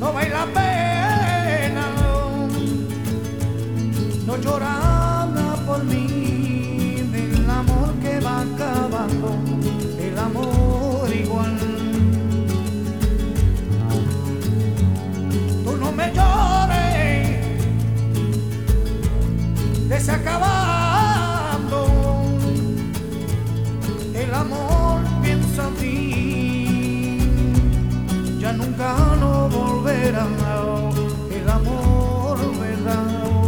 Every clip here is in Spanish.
no vale la pena, no llorará por mí, del amor que va acabando, el amor igual. Tú no me llores, que se acabando, el amor piensa en ti, ya nunca no volverá, el amor verdad.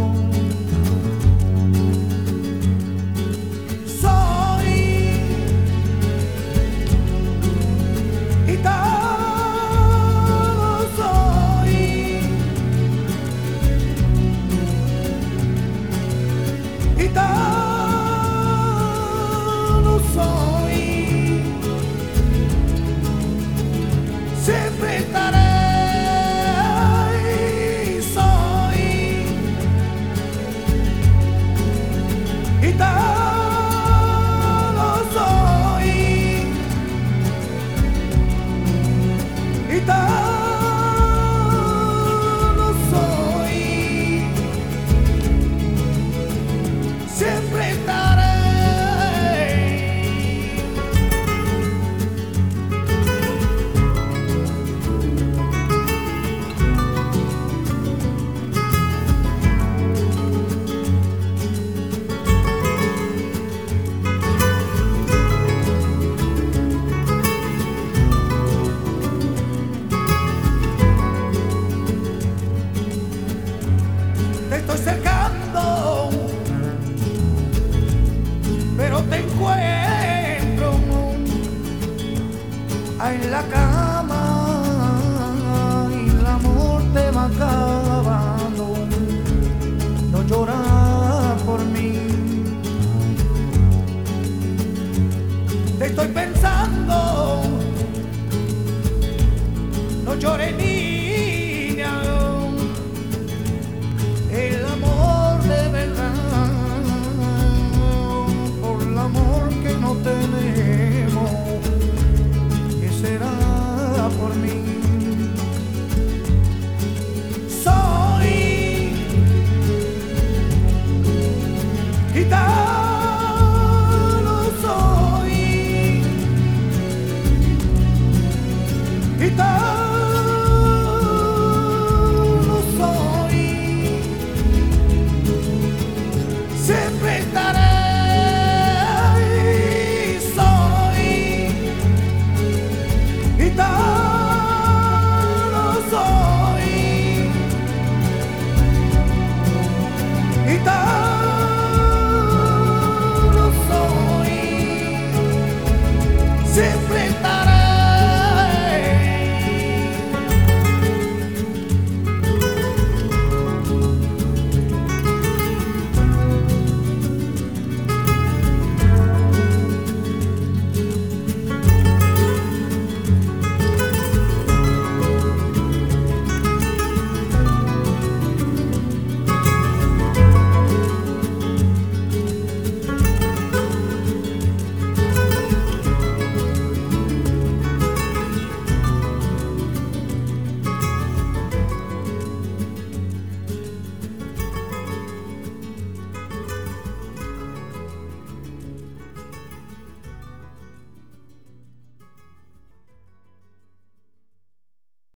Siempre estaré, soy gitano, soy gitano, soy, siempre estaré. Te estoy cercando, pero te encuentro en la cama y el amor te va acabando. No lloras por mí, te estoy pensando, no llores ni